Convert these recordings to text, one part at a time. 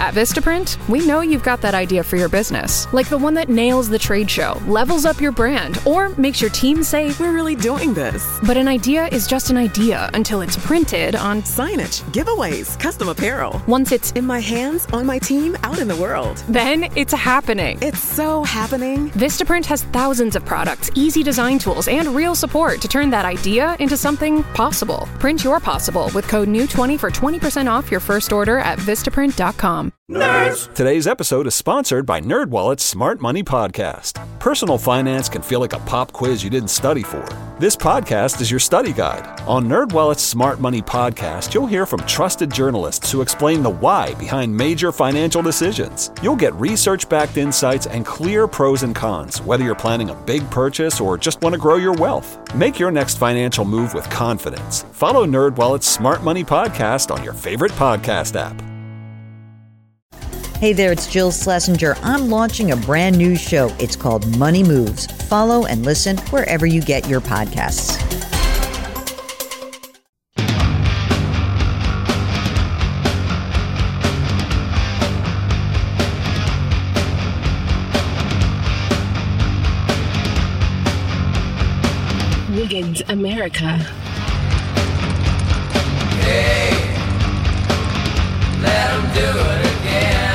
At Vistaprint, we know you've got that idea for your business, like the one that nails the trade show, levels up your brand, or makes your team say, "We're really doing this." But an idea is just an idea until it's printed on signage, giveaways, custom apparel. Once it's in my hands, on my team, out in the world. Then it's happening. It's so happening. Vistaprint has thousands of products, easy design tools, and real support to turn that idea into something possible. Print your possible with code NEW20 for 20% off your first order at Vistaprint.com. Nerds! Today's episode is sponsored by NerdWallet's Smart Money Podcast. Personal finance can feel like a pop quiz you didn't study for. This podcast is your study guide. On NerdWallet's Smart Money Podcast, you'll hear from trusted journalists who explain the why behind major financial decisions. You'll get research-backed insights and clear pros and cons, whether you're planning a big purchase or just want to grow your wealth. Make your next financial move with confidence. Follow NerdWallet's Smart Money Podcast on your favorite podcast app. Hey there, it's Jill Schlesinger. I'm launching a brand new show. It's called Money Moves. Follow and listen wherever you get your podcasts. Wiggins America. Hey, let 'em do it again.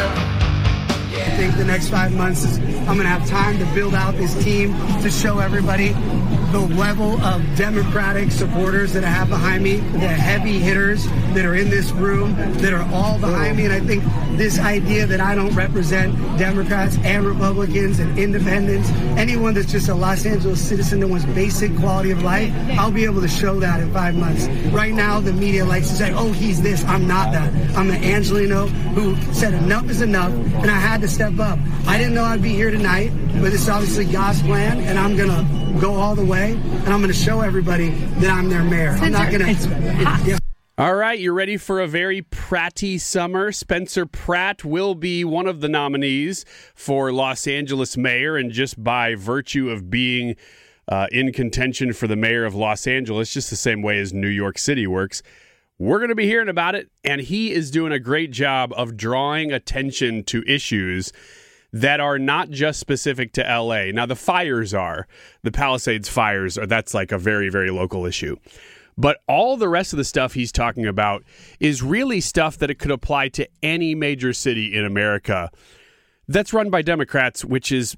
I think the next 5 months is I'm going to have time to build out this team to show everybody the level of Democratic supporters that I have behind me, the heavy hitters that are in this room, that are all behind me. And I think this idea that I don't represent Democrats and Republicans and independents, anyone that's just a Los Angeles citizen that wants basic quality of life, I'll be able to show that in 5 months. Right now, the media likes to say, oh, he's this. I'm not that. I'm the Angelino who said enough is enough, and I had to step up. I didn't know I'd be here tonight, but this is obviously God's plan, and I'm going to go all the way, and I'm going to show everybody that I'm their mayor. I'm not going to... All right, you're ready for a very Pratty summer. Spencer Pratt will be one of the nominees for Los Angeles mayor, and just by virtue of being in contention for the mayor of Los Angeles, just the same way as New York City works, we're going to be hearing about it, and he is doing a great job of drawing attention to issues that are not just specific to L.A. Now, the fires are. The Palisades fires are. That's like a very, very local issue. But all the rest of the stuff he's talking about is really stuff that it could apply to any major city in America that's run by Democrats, which is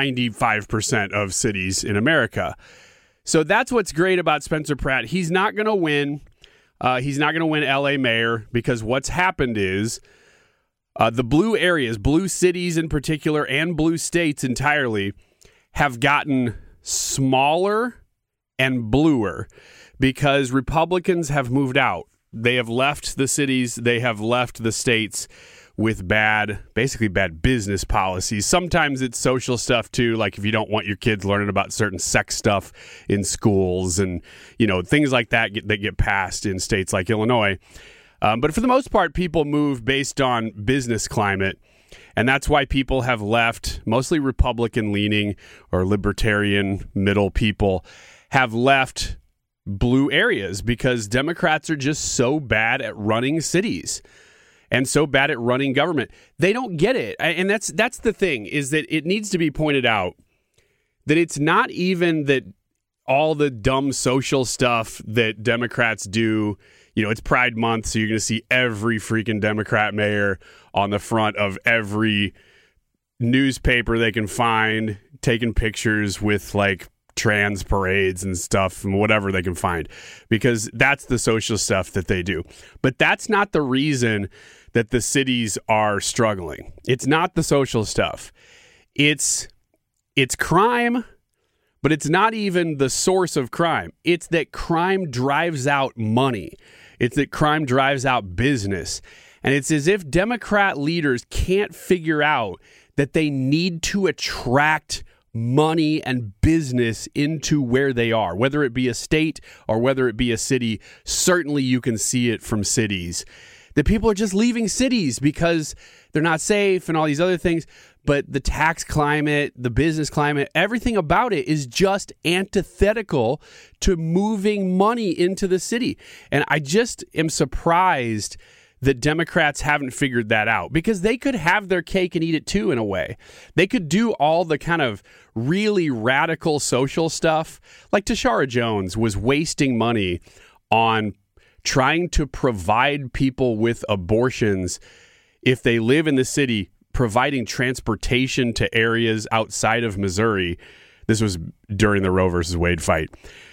95% of cities in America. So that's what's great about Spencer Pratt. He's not going to win. He's not going to win L.A. mayor, because what's happened is the blue areas, blue cities in particular, and blue states entirely have gotten smaller and bluer because Republicans have moved out. They have left the cities. They have left the states with basically bad business policies. Sometimes it's social stuff too, like if you don't want your kids learning about certain sex stuff in schools and, things like that that get passed in states like Illinois. But for the most part, people move based on business climate. And that's why people have left, mostly Republican-leaning or libertarian middle people have left blue areas because Democrats are just so bad at running cities and so bad at running government. They don't get it. And that's the thing, is that it needs to be pointed out that it's not even that all the dumb social stuff that Democrats do. It's Pride Month, so you're going to see every freaking Democrat mayor on the front of every newspaper they can find, taking pictures with like trans parades and stuff and whatever they can find, because that's the social stuff that they do. But that's not the reason that the cities are struggling. It's not the social stuff. It's crime, but it's not even the source of crime. It's that crime drives out money. It's that crime drives out business. And it's as if Democrat leaders can't figure out that they need to attract money and business into where they are, whether it be a state or whether it be a city. Certainly you can see it from cities. That people are just leaving cities because they're not safe and all these other things. But the tax climate, the business climate, everything about it is just antithetical to moving money into the city. And I just am surprised that Democrats haven't figured that out, because they could have their cake and eat it too, in a way. They could do all the kind of really radical social stuff. Like Tashara Jones was wasting money on trying to provide people with abortions if they live in the city, providing transportation to areas outside of Missouri. This was during the Roe versus Wade fight.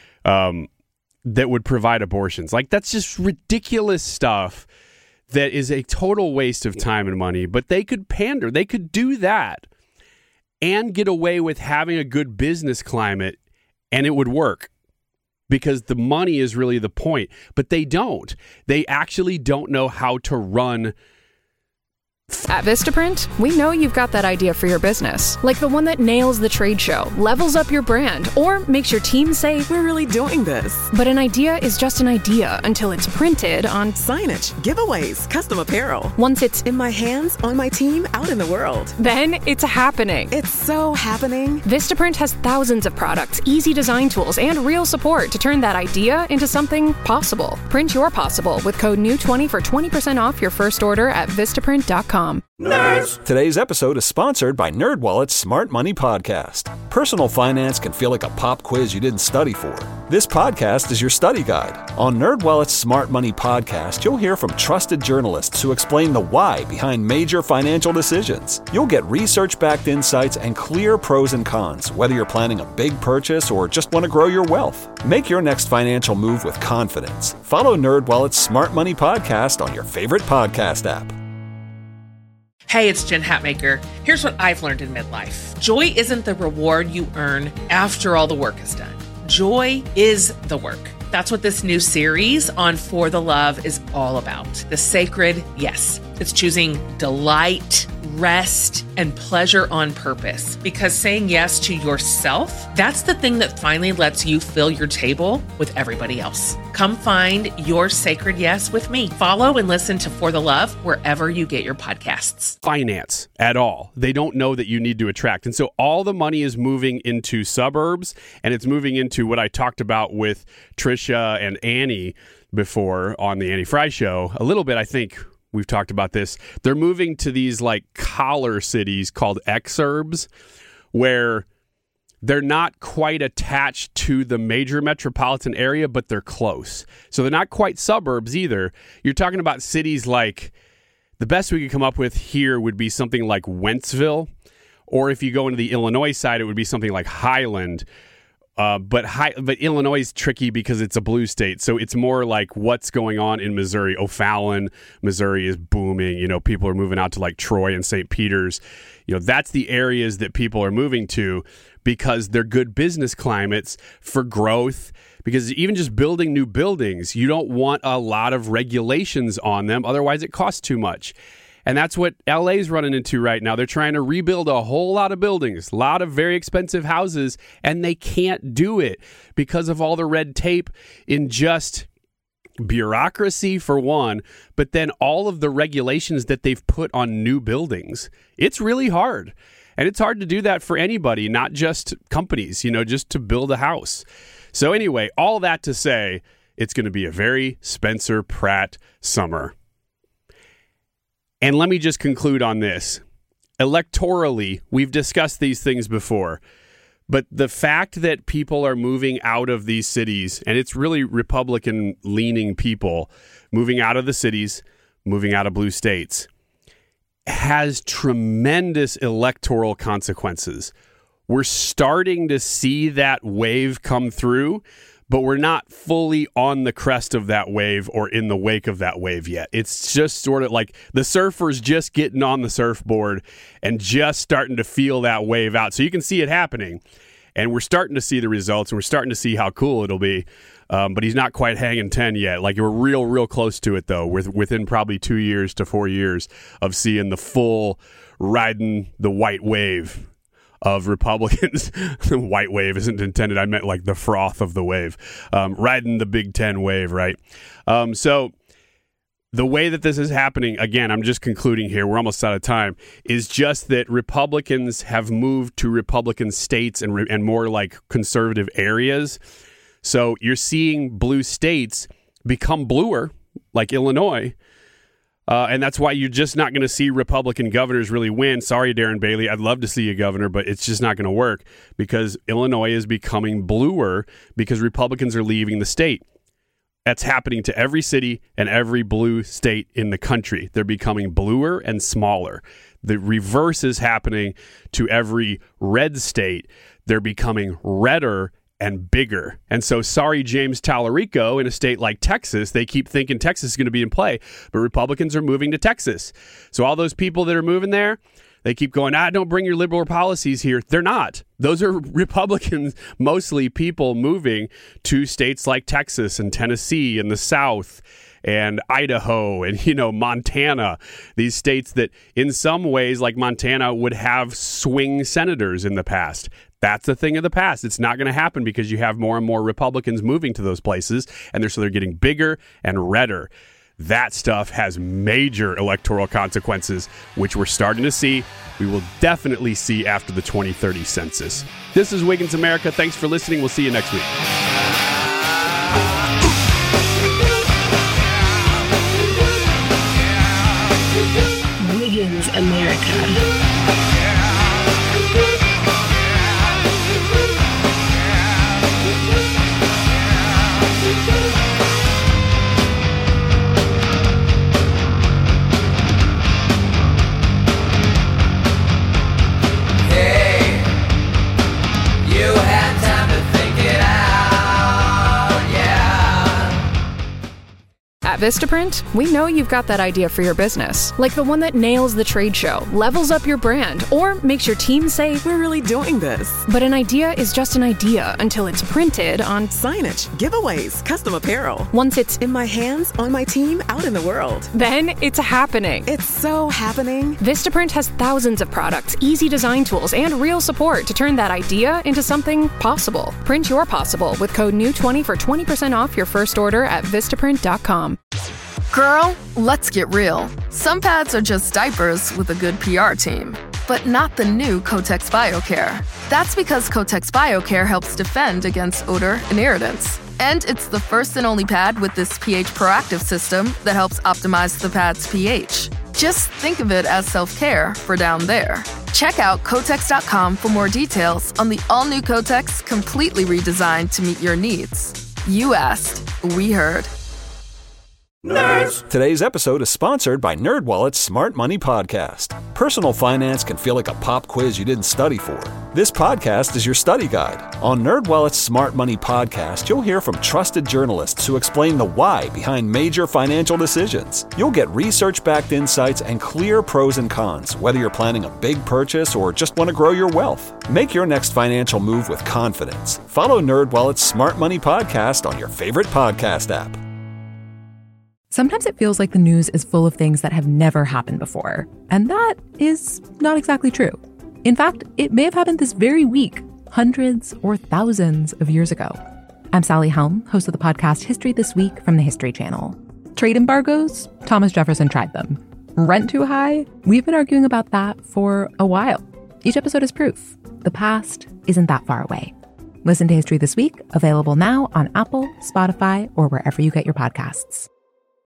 That would provide abortions. Like, that's just ridiculous stuff that is a total waste of time and money. But they could pander. They could do that and get away with having a good business climate, and it would work, because the money is really the point. But they don't. They actually don't know how to run. At Vistaprint, we know you've got that idea for your business, like the one that nails the trade show, levels up your brand, or makes your team say, We're really doing this. but an idea is just an idea until it's printed on Signage, giveaways, custom apparel. Once it's In my hands, on my team, out in the world. then it's happening. It's so happening. Vistaprint has thousands of products, easy design tools, and real support to turn that idea into something possible. Print your possible with code NEW20 for 20% off your first order at Vistaprint.com. Today's episode is sponsored by NerdWallet's Smart Money Podcast. Personal finance can feel like a pop quiz you didn't study for. This podcast is your study guide. On NerdWallet's Smart Money Podcast, you'll hear from trusted journalists who explain the why behind major financial decisions. You'll get research-backed insights and clear pros and cons, whether you're planning a big purchase or just want to grow your wealth. Make your next financial move with confidence. Follow NerdWallet's Smart Money Podcast on your favorite podcast app. Hey, it's Jen Hatmaker. Here's what I've learned in midlife. Joy isn't the reward you earn after all the work is done. Joy is the work. That's what this new series on For the Love is all about. The sacred yes. It's choosing delight, rest, and pleasure on purpose. Because saying yes to yourself, that's the thing that finally lets you fill your table with everybody else. Come find your sacred yes with me. Follow and listen to For the Love wherever you get your podcasts. Finance at all. They don't know that you need to attract. And so all the money is moving into suburbs, and it's moving into what I talked about with Trisha and Annie before on the Annie Fry Show. A little bit, I think we've talked about this. They're moving to these like collar cities called exurbs, where they're not quite attached to the major metropolitan area, but they're close. So they're not quite suburbs either. You're talking about cities like, the best we could come up with here would be something like Wentzville, or if you go into the Illinois side, it would be something like Highland. But Illinois is tricky because it's a blue state, so it's more like what's going on in Missouri. O'Fallon, Missouri is booming. You know, people are moving out to like Troy and St. Peter's. You know, that's the areas that people are moving to because they're good business climates for growth. Because even just building new buildings, you don't want a lot of regulations on them. Otherwise, it costs too much. And that's what LA's running into right now. They're trying to rebuild a whole lot of buildings, a lot of very expensive houses, and they can't do it because of all the red tape in just bureaucracy for one, but then all of the regulations that they've put on new buildings. It's really hard. And it's hard to do that for anybody, not just companies, you know, just to build a house. So anyway, all that to say, it's going to be a very Spencer Pratt summer. And let me just conclude on this. Electorally, we've discussed these things before, but the fact that people are moving out of these cities, and it's really Republican-leaning people moving out of the cities, moving out of blue states, has tremendous electoral consequences. We're starting to see that wave come through, but we're not fully on the crest of that wave or in the wake of that wave yet. It's just sort of like the surfers just getting on the surfboard and just starting to feel that wave out. So you can see it happening, and we're starting to see the results, and we're starting to see how cool it'll be. But he's not quite hanging 10 yet. Like, we're real close to it, though. We're within probably 2 years to 4 years of seeing the full riding the white wave of Republicans. The white wave isn't intended. I meant like the froth of the wave. Riding the Big Ten wave, right? So the way that this is happening, again, I'm just concluding here, we're almost out of time, is just that Republicans have moved to Republican states and more like conservative areas. So you're seeing blue states become bluer, like Illinois, And that's why you're just not going to see Republican governors really win. Sorry, Darren Bailey. I'd love to see you governor, but it's just not going to work because Illinois is becoming bluer because Republicans are leaving the state. That's happening to every city and every blue state in the country. They're becoming bluer and smaller. The reverse is happening to every red state. They're becoming redder and bigger. And so, sorry, James Tallarico, in a state like Texas, they keep thinking Texas is going to be in play, but Republicans are moving to Texas. So all those people that are moving there, they keep going, don't bring your liberal policies here. They're not. Those are Republicans, mostly people moving to states like Texas and Tennessee and the South and Idaho and, Montana, these states that in some ways, like Montana, would have swing senators in the past. That's a thing of the past. It's not going to happen because you have more and more Republicans moving to those places, and they're getting bigger and redder. That stuff has major electoral consequences, which we're starting to see. We will definitely see after the 2030 census. This is Wiggins America. Thanks for listening. We'll see you next week. Wiggins America. At Vistaprint, we know you've got that idea for your business, like the one that nails the trade show, levels up your brand, or makes your team say, "We're really doing this." But an idea is just an idea until it's printed on signage, giveaways, custom apparel. Once it's in my hands, on my team, out in the world. Then it's happening. It's so happening. Vistaprint has thousands of products, easy design tools, and real support to turn that idea into something possible. Print your possible with code NEW20 for 20% off your first order at Vistaprint.com. Girl, let's get real. Some pads are just diapers with a good PR team, but not the new Kotex BioCare. That's because Kotex BioCare helps defend against odor and irritants. And it's the first and only pad with this pH proactive system that helps optimize the pad's pH. Just think of it as self-care for down there. Check out Kotex.com for more details on the all-new Kotex, completely redesigned to meet your needs. You asked, we heard. Nerds! Today's episode is sponsored by NerdWallet's Smart Money Podcast. Personal finance can feel like a pop quiz you didn't study for. This podcast is your study guide. On NerdWallet's Smart Money Podcast, you'll hear from trusted journalists who explain the why behind major financial decisions. You'll get research-backed insights and clear pros and cons, whether you're planning a big purchase or just want to grow your wealth. Make your next financial move with confidence. Follow NerdWallet's Smart Money Podcast on your favorite podcast app. Sometimes it feels like the news is full of things that have never happened before. And that is not exactly true. In fact, it may have happened this very week, hundreds or thousands of years ago. I'm Sally Helm, host of the podcast History This Week from the History Channel. Trade embargoes? Thomas Jefferson tried them. Rent too high? We've been arguing about that for a while. Each episode is proof. The past isn't that far away. Listen to History This Week, available now on Apple, Spotify, or wherever you get your podcasts.